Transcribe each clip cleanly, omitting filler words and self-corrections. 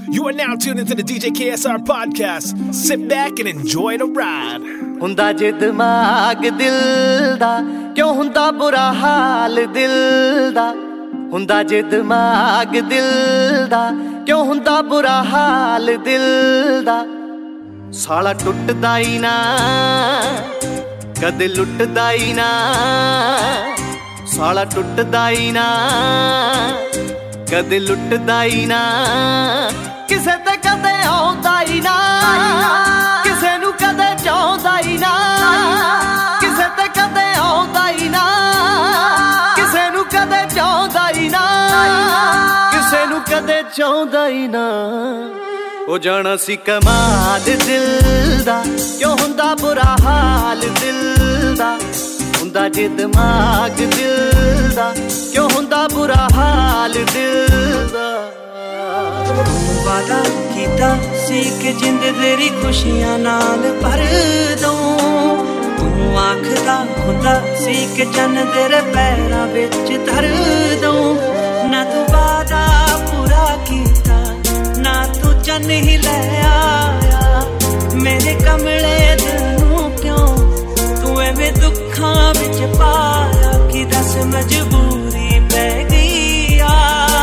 You are now tuned into the DJ KSR podcast. Sit back and enjoy the ride. ਹੁੰਦਾ ਜੇ ਦਿਮਾਗ ਦਿਲ ਦਾ ਕਿਉਂ ਹੁੰਦਾ ਬੁਰਾ ਹਾਲ ਦਿਲ ਦਾ ਹੁੰਦਾ ਜੇ ਦਿਮਾਗ ਦਿਲ ਦਾ ਕਿਉਂ ਹੁੰਦਾ ਬੁਰਾ ਹਾਲ ਦਿਲ ਦਾ ਸਾਲਾ ਟੁੱਟਦਾ ਹੀ ਨਾ ਕਦੇ ਲੁੱਟਦਾ ਹੀ ਨਾ ਸਾਲਾ ਟੁੱਟਦਾ ਹੀ ਨਾ ਕਦੇ ਲੁੱਟਦਾ ਹੀ ਨਾ ਕਿਸੇ ਤੇ ਕਦੇ ਆਉਂਦਾ ਹੀ ਨਾ ਕਿਸੇ ਨੂੰ ਕਦੇ ਚਾਹੁੰਦਾ ਹੀ ਨਾ ਕਿਸੇ ਤੇ ਕਦੇ ਆਉਂਦਾ ਹੀ ਨਾ ਕਿਸੇ ਨੂੰ ਕਦੇ ਚਾਹੁੰਦਾ ਹੀ ਨਾ ਕਿਸੇ ਨੂੰ ਕਦੇ ਚਾਹੁੰਦਾ ਹੀ ਨਾ ਉਹ ਜਾਣਾ ਸੀ ਕਮਾਲ ਦਿਲ ਦਾ ਕਿਉਂ ਹੁੰਦਾ ਬੁਰਾ ਹਾਲ ਦਿਲ ਦਾ ਹੁੰਦਾ ਜੇ ਦਿਮਾਗ ਦਿਲ ਦਾ ਕਿਉਂ ਹੁੰਦਾ ਬੁਰਾ ਹਾਲ ਦਿਲ ਦਾ ਵਾਦਾ ਕੀਤਾ ਸੀ ਕਿ ਜਿੰਦ ਤੇਰੀ ਖੁਸ਼ੀਆਂ ਨਾਲ ਭਰ ਦਊਂ ਤੂੰ ਆਖਦਾ ਹੁੰਦਾ ਸੀ ਕਿ ਚੰਨ ਤੇਰੇ ਪੈਰਾਂ ਵਿੱਚ ਧਰ ਦਊਂ ਨਾ ਤੂੰ ਵਾਦਾ ਪੂਰਾ ਕੀਤਾ ਨਾ ਤੂੰ ਚੰਨ ਹੀ ਲੈ ਆਇਆ ਮੇਰੇ ਕਮਲੇ ਦਿਲ ਨੂੰ ਕਿਉਂ ਤੂੰ ਐਵੇਂ ਦੁੱਖਾਂ ਵਿੱਚ ਪਾਇਆ ਕਿ ਦੱਸ ਮਜਬੂਰੀ ਪੈ ਗਈ ਆ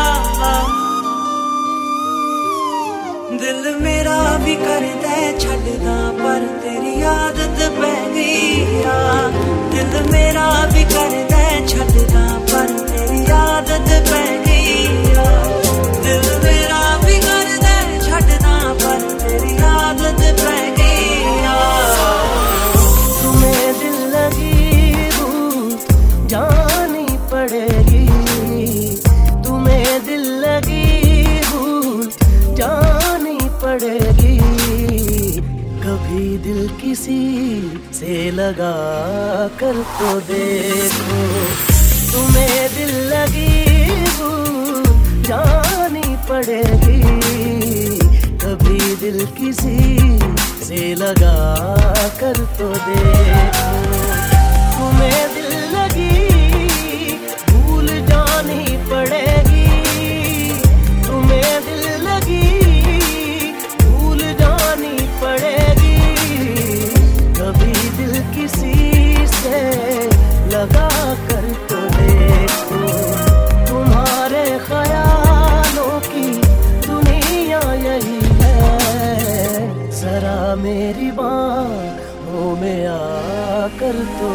ਦਿਲ ਮੇਰਾ ਵੀ ਕਰਦਾ ਛੱਡਦਾ ਪਰ ਤੇਰੀ ਆਦਤ ਪੈ ਗਈ ਆ ਦਿਲ ਮੇਰਾ ਵੀ ਕਰਦਾ ਛੱਡਦਾ ਪਰ ਤੇਰੀ ਆਦਤ ਪੈ ਗਈ ਆ ਦਿਲ ਮੇਰਾ ਵੀ ਕਰਦਾ ਛੱਡਦਾ ਪਰ ਤੇਰੀ ਆਦਤ ਪੈ ਗਈ ਆ तुम्हें दिल लगी रूठ जानी पड़ेगी तुम्हें दिल लगी रूठ जानी पड़ेगी कभी दिल किसी से लगा कर तो देखो तुम्हें दिल लगी रूठ जानी पड़ेगी कभी दिल किसी से लगा कर तो देखो तुम्हें दिल लगी भूल जानी पड़ेगी तुम्हें दिल लगी भूल जानी पड़ेगी कभी दिल किसी से लगा कर तो देखो तुम्हारे ख्यालों की दुनिया यही है जरा मेरी बाहों में आकर तो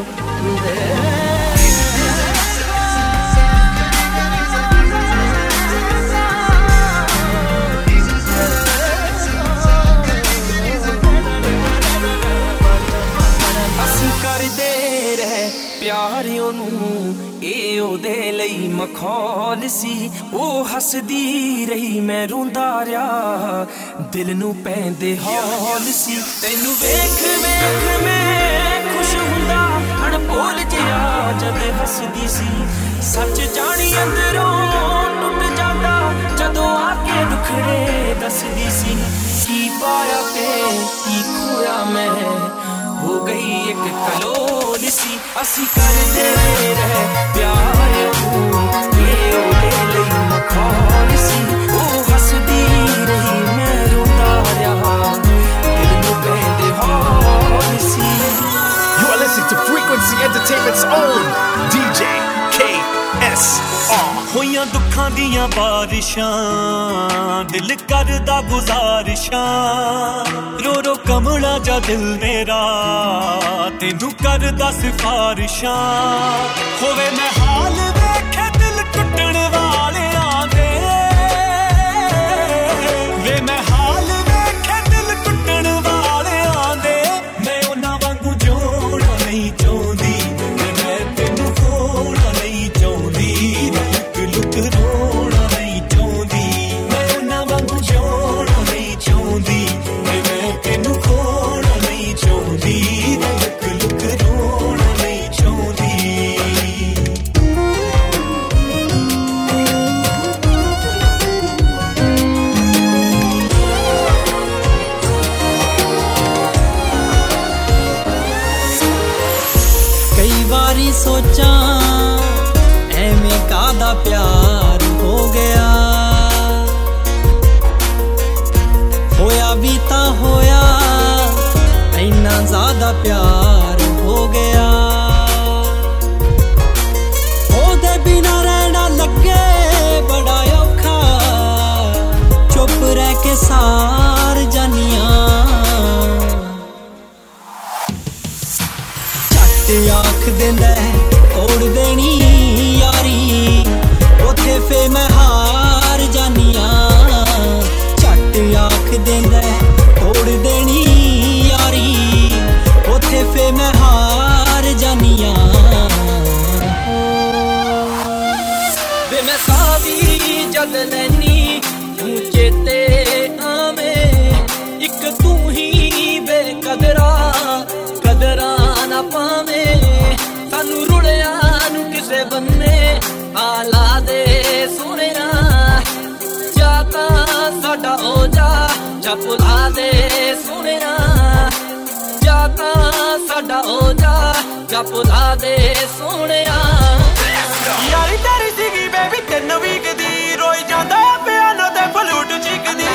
ਅਸੀਂ ਕਰਦੇ ਰਹੇ ਪਿਆਰ ਉਹਨੂੰ ਇਹ ਉਹਦੇ ਲਈ ਮਖੌਲ ਸੀ ਉਹ ਹੱਸਦੀ ਰਹੀ ਮੈਂ ਰੋਂਦਾ ਰਿਹਾ ਦਿਲ ਨੂੰ ਪੈਂਦੇ ਹੌਲ ਸੀ ਤੈਨੂੰ ਵੇਖ ਵੇਖ ਮੈਂ ਖੁਸ਼ ਹੁੰਦਾ ਅਣਭੋਲ ਜਿਹਾ ਜਦ ਹੱਸਦੀ ਸੀ ਸੱਚ ਜਾਣੀ ਅੰਦਰੋਂ ਟੁੱਟ ਜਾਂਦਾ ਜਦੋਂ ਆ ਕੇ ਦੁਖੜੇ ਦੱਸਦੀ ਸੀ ਕੀ ਪਾਇਆ ਤੇ ਕੀ ਖੋਇਆ ਮੈਂ ਹੋ ਗਈ ਇੱਕ ਕਲੋਲ ਸੀ ਅਸੀਂ ਕਰਦੇ ਰਹੇ ਪਿਆਰ ਇਹ ਉਹਦੇ ਲਈ ਮਖੌਲ ਸੀ ਉਹ ਹੱਸਦੀ ਰਹੀ ਮੈਂ ਰੋਂਦਾ ਰਿਹਾ ਦਿਲ ਨੂੰ ਪੈਂਦੇ ਹੌਲ ਸੀ You are listening to Frequency Entertainment's own DJ KSR. ਹੋਈਆਂ ਦੁੱਖਾਂ ਦੀਆਂ ਬਾਰਿਸ਼ਾਂ ਦਿਲ ਕਰਦਾ ਗੁਜ਼ਾਰਿਸ਼ਾਂ ਰੋ ਰੋ ਕਮਲਾ ਜਾ ਦਿਲ ਮੇਰਾ ਤੈਨੂੰ ਕਰਦਾ ਸਿਫਾਰਿਸ਼ਾਂ ਹੋਵੇ ਮੈਂ ਹਾਲ ਵੇਖੇ ਦਿਲ ਟੁੱਟਣ ਵਾਲਿਆਂ ਦੇ ਵੇ ਮੈਂ ਹਾਲ ਵੇਖੇ ਦਿਲ ਟੁੱਟਣ ਵਾਲਿਆਂ ਦੇ ਮੈਂ ਉਹਨਾਂ ਵਾਂਗੂ ਜਿਉਣਾ ਨਹੀਂ ਚਾਹੁੰਦੀ ਮੈਂ ਤੈਨੂੰ ਖੋਣਾ ਨਹੀਂ ਚਾਹੁੰਦੀ ਲੁਕ ਰੋਣਾ ਨਹੀਂ ਚਾਹੁੰਦੀ ਮੈਂ ਉਹਨਾਂ ਵਾਂਗੂ ਜਿਉਣਾ ਨਹੀਂ ਚਾਹੁੰਦੀ ਮੈਂ ਤੈਨੂੰ ਖੋਣਾ ਨਹੀਂ ਚਾਹੁੰਦੀ ਲੁਕ ਰੋਣਾ ਨਹੀਂ ਚਾਹੁੰਦੀ भी ता होया इन्ना ज्यादा प्यार हो गया ओदे बिना रहना लगे बड़ा औखा चुप रह के सार जानिया झट आख देंदा तोड़ देनी यारी ओथे फे मैं हार जानिया झट आख देंदा तोड़ देनी यारी ओथे फे मैं हार जानिया वे मैं सावी जद लैनी तू चेते आवे एक तू ही बेकदरा कदरा ना पावे सानू रुड़िया नू किसे बन्ने आला दे सुनिया जाता साडा हो जा भुला दे सुनिया जाता साडा हो जा भुला दे सुनिया यारी तेरी सीगी बेबी तेन वीक दी रोई जांदा पियानो ते फ्लूट चिकदी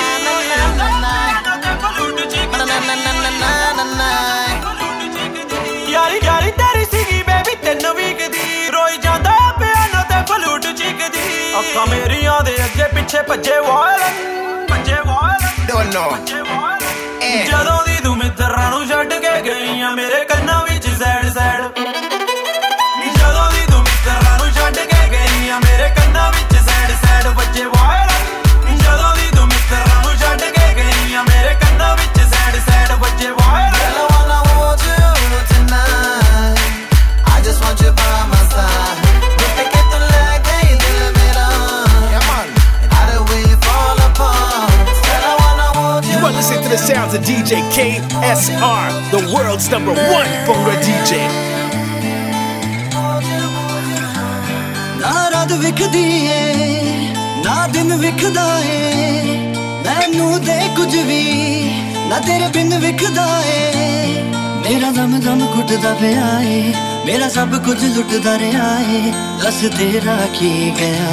यारी तेरी सीगी बेबी तेन वीक दी रोई जांदा पियानो ते फ्लूट चिकदी अक्खां मेरियां दे अगे पिछे भज्जे वायलन don't know ਜਦੋਂ ਦੀ ਤੂੰ ਮਿੱਤਰਾਂ ਨੂੰ ਛੱਡ ਕੇ ਗਈਆਂ ਮੇਰੇ ਕੰਨਾਂ ਵਿੱਚ ਸੈਡ ਸੈਡ ਜਦੋਂ ਦੀ ਤੂੰ ਮਿੱਤਰਾਂ ਨੂੰ ਛੱਡ ਕੇ ਗਈਆਂ ਮੇਰੇ ਕੰਨਾਂ ਵਿੱਚ ਸੈਡ ਸੈਡ ਬੱਚੇ ਵਾਇਰਲ ਜਦੋਂ ਦੀ ਤੂੰ ਮਿੱਤਰਾਂ ਨੂੰ ਛੱਡ ਕੇ ਗਈਆਂ ਮੇਰੇ ਕੰਨਾਂ ਵਿੱਚ ਸੈਡ ਸੈਡ ਬੱਚੇ viral Girl, I wanna hold you tonight I just want you by my side Look at the leg, hey, dil mera Yeah man How do we fall apart Girl, I wanna hold you You are listening to the sounds of DJ KSR, the world's #1 Bonga DJ. ना रात विखदी है ना दिन विखदा है मैनू दे कुछ भी ना तेरे बिन विखदा है मेरा दम दम घुटदा पिया है मेरा सब कुछ लुटदा रहा है दस तेरा की गया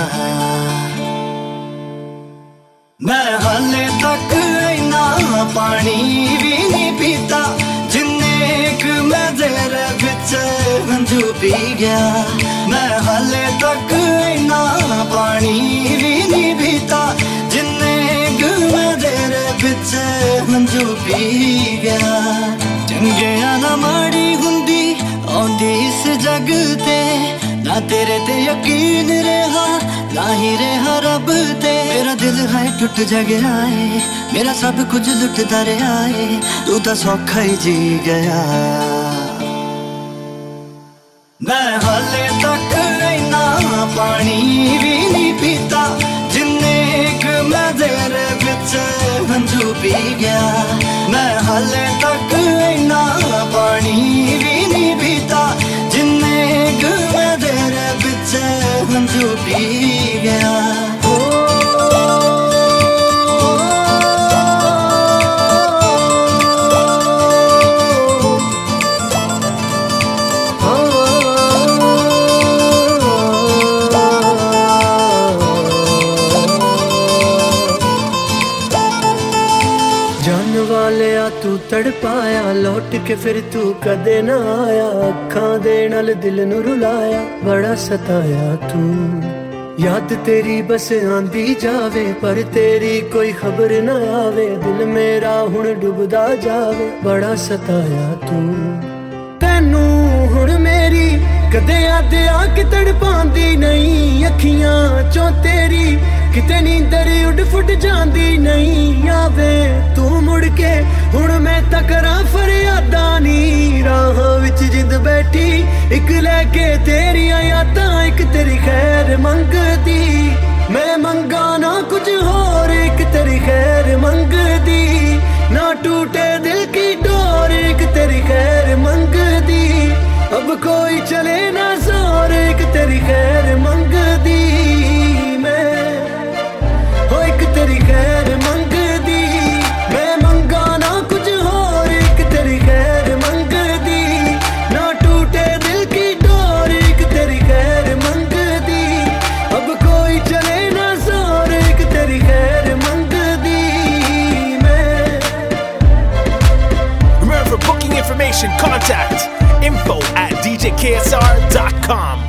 मैं हाले तक इना पानी भी नहीं पीता जिन्ने क मैं तेरे बिच हंझू पी गया मैं हाले तक इना पानी भी नहीं पीता जिन्ने क मैं तेरे बिच हंझू पी गया चंगिया ना माड़ी हुंदी आंदी इस जग ते ना तेरे ते यकीन रहा ना ही रहा रब ते मेरा दिल है टूट जा गया है मेरा सब कुछ लुटदा रहा है तू तो सौखा ही जी गया मैं हाले तक इना पानी भी नहीं पीता जिन्ने क मैं तेरे बिच हंझू पी गया मैं हाले तक इना पानी भी नहीं पीता जिन्ने क मैं तेरे बिच हंझू पी गया तू तड़पाया लौट के फिर तू कदे ना आया अखां दे नाल दिल नू रुलाया बड़ा सताया तू याद तेरी बस आंदी जावे पर तेरी कोई खबर ना आवे दिल मेरा हुण डुबदा जावे बड़ा सताया तू तैनू हुण मेरी कदे याद आके तड़पांदी नहीं अखियां चों तेरी किते नींदर उड़ फुट जांदी नहीं आवे तू मुड़ के हुण मैं तकरा फरियादा नी राह विच जिंद बैठी एक लेके तेरियां यादां एक तेरी खैर मंगदी मैं मंगा ना कुछ होर एक तेरी खैर मंगदी ना टूटे दिल की डोर एक तेरी खैर मंगदी अब कोई चले ना जोर एक तेरी खैर मंगदी मैं हो एक तेरी खैर मंगदी मैं मंगा ना कुछ होर एक तेरी खैर मंगदी ना टूटे दिल की डोर एक तेरी खैर मंगदी अब कोई चले ना जोर एक तेरी खैर मंगदी information, contact info@djksr.com.